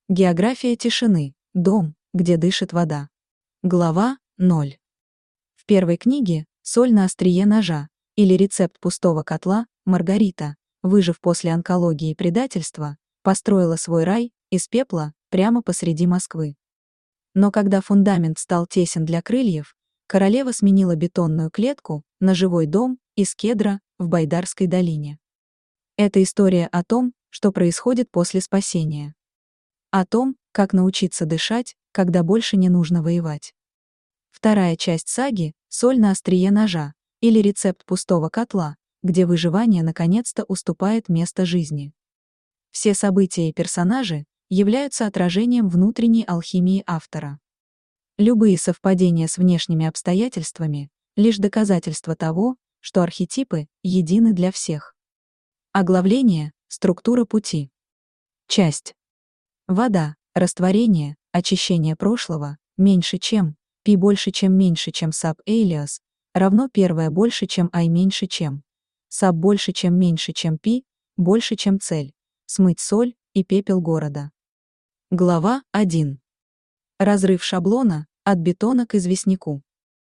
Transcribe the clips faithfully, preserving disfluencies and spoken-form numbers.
География тишины. Дом, где дышит вода. Глава ноль. В первой книге «Соль на острие ножа» или «Рецепт пустого котла» Маргарита, выжив после онкологии и предательства, построила свой рай из пепла прямо посреди Москвы. Но когда фундамент стал тесен для крыльев, королева сменила бетонную клетку на живой дом из кедра в Байдарской долине. Это история о том, что происходит после спасения. О том, как научиться дышать, когда больше не нужно воевать. Вторая часть саги «Соль на острие ножа» или «Рецепт пустого котла», где выживание наконец-то уступает место жизни. Все события и персонажи являются отражением внутренней алхимии автора. Любые совпадения с внешними обстоятельствами — лишь доказательство того, что архетипы едины для всех. Оглавление — структура пути. Часть. Вода, растворение, очищение прошлого, меньше чем, пи больше чем меньше чем саб элиас, равно первое больше чем ай меньше чем, саб больше чем меньше чем пи, больше чем цель, смыть соль и пепел города. Глава один. Разрыв шаблона от бетона к известняку.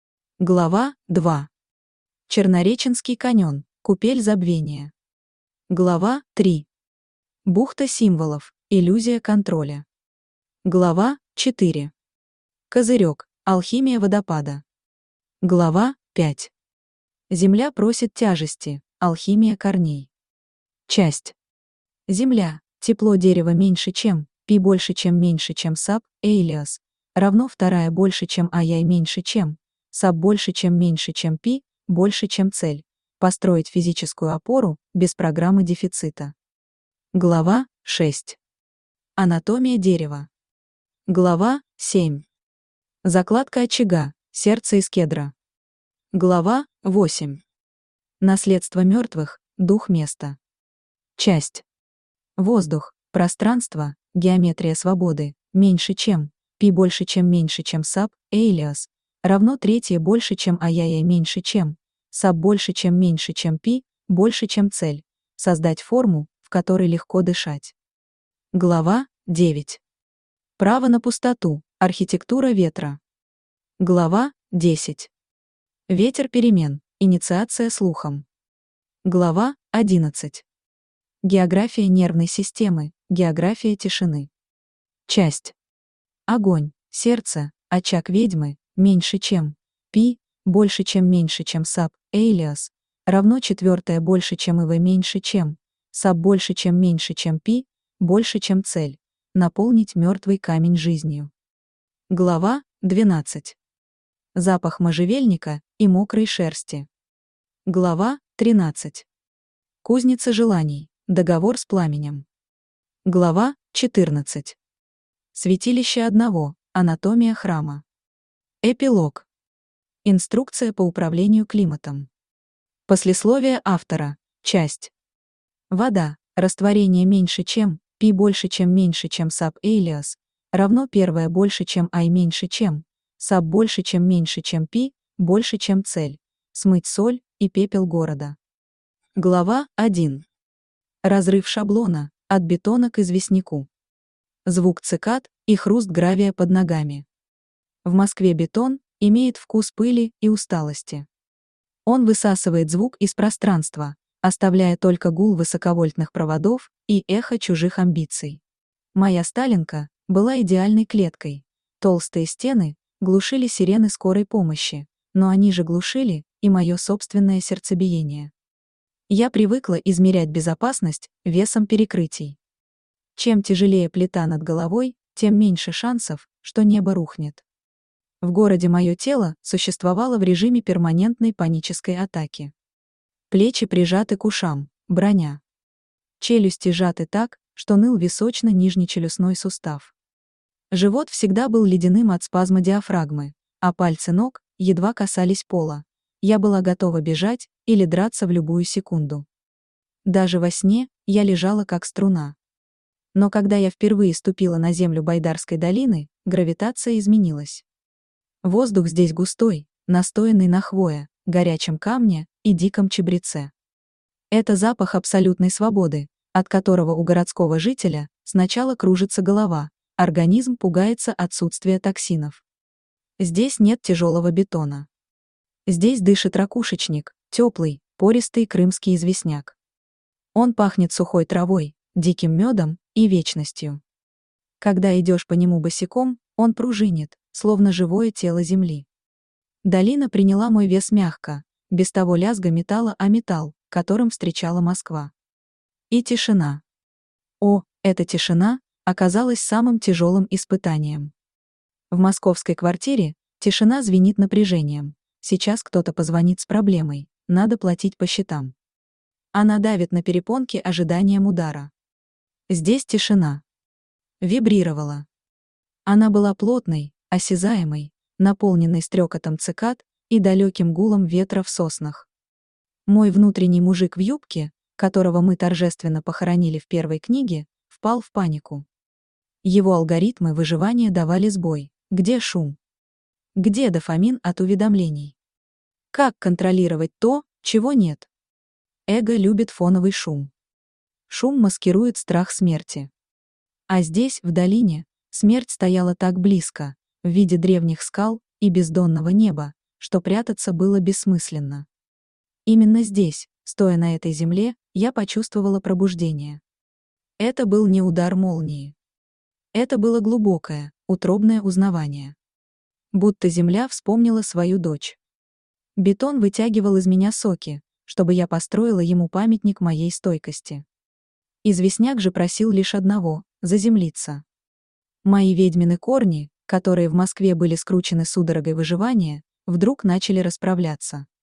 Глава два. Чернореченский каньон, купель забвения. Глава три. Бухта символов, иллюзия контроля. Глава четыре. Козырек, алхимия водопада. Глава пять. Земля просит тяжести, алхимия корней. Часть. Земля, тепло дерева меньше чем, пи больше чем меньше чем саб, элиас, равно вторая больше чем ай меньше чем, саб больше чем меньше чем пи, больше чем цель, построить физическую опору без программы дефицита. Глава шесть. Анатомия дерева. Глава семь. Закладка очага, сердце из кедра. Глава восемь. Наследство мертвых, дух места. Часть. Воздух, пространство, геометрия свободы, меньше чем, пи больше чем меньше чем саб, элиас, равно третье больше чем ай меньше чем, саб больше чем меньше чем пи, больше чем цель, создать форму, в которой легко дышать. Глава девять. Право на пустоту, архитектура ветра. Глава десять. Ветер перемен, инициация слухом. Глава одиннадцать. География нервной системы, география тишины. Часть. Огонь, сердце, очаг ведьмы, меньше чем, пи, больше чем меньше чем саб, элиас, равно четвертое больше чем ив меньше чем, саб больше чем меньше чем пи, больше чем цель, наполнить мертвый камень жизнью. Глава двенадцать. Запах можжевельника и мокрой шерсти. Глава тринадцать. Кузница желаний, договор с пламенем. Глава четырнадцать. Святилище одного, анатомия храма. Эпилог. Инструкция по управлению климатом. Послесловие автора, часть. Вода, растворение меньше чем, пи больше чем меньше чем саб элиас, равно первое больше чем ай меньше чем, саб больше чем меньше чем пи, больше чем цель, смыть соль и пепел города. Глава один. Разрыв шаблона, от бетона к известняку. Звук цикад и хруст гравия под ногами. В Москве бетон имеет вкус пыли и усталости. Он высасывает звук из пространства, оставляя только гул высоковольтных проводов и эхо чужих амбиций. Моя Сталинка была идеальной клеткой. Толстые стены глушили сирены скорой помощи, но они же глушили и мое собственное сердцебиение. Я привыкла измерять безопасность весом перекрытий. Чем тяжелее плита над головой, тем меньше шансов, что небо рухнет. В городе мое тело существовало в режиме перманентной панической атаки. Плечи прижаты к ушам, броня. Челюсти сжаты так, что ныл височно-нижнечелюстной сустав. Живот всегда был ледяным от спазма диафрагмы, а пальцы ног едва касались пола. Я была готова бежать или драться в любую секунду. Даже во сне я лежала как струна. Но когда я впервые ступила на землю Байдарской долины, гравитация изменилась. Воздух здесь густой, настоянный на хвое, горячем камне и диком чабреце. Это запах абсолютной свободы, от которого у городского жителя сначала кружится голова, организм пугается отсутствия токсинов. Здесь нет тяжелого бетона. Здесь дышит ракушечник, теплый, пористый крымский известняк. Он пахнет сухой травой, диким медом и вечностью. Когда идешь по нему босиком, он пружинит, словно живое тело земли. Долина приняла мой вес мягко, без того лязга металла о металл, которым встречала Москва. И тишина. О, эта тишина оказалась самым тяжелым испытанием. В московской квартире тишина звенит напряжением. Сейчас кто-то позвонит с проблемой, надо платить по счетам. Она давит на перепонки ожиданием удара. Здесь тишина. Вибрировала. Она была плотной, осязаемой, наполненной стрекотом цикад и далеким гулом ветра в соснах. Мой внутренний мужик в юбке, которого мы торжественно похоронили в первой книге, впал в панику. Его алгоритмы выживания давали сбой. Где шум? Где дофамин от уведомлений? Как контролировать то, чего нет? Эго любит фоновый шум. Шум маскирует страх смерти. А здесь, в долине, смерть стояла так близко, в виде древних скал и бездонного неба, что прятаться было бессмысленно. Именно здесь, стоя на этой земле, я почувствовала пробуждение. Это был не удар молнии. Это было глубокое, утробное узнавание. Будто земля вспомнила свою дочь. Бетон вытягивал из меня соки, чтобы я построила ему памятник моей стойкости. Известняк же просил лишь одного — заземлиться. Мои ведьмины корни, которые в Москве были скручены судорогой выживания, вдруг начали расправляться.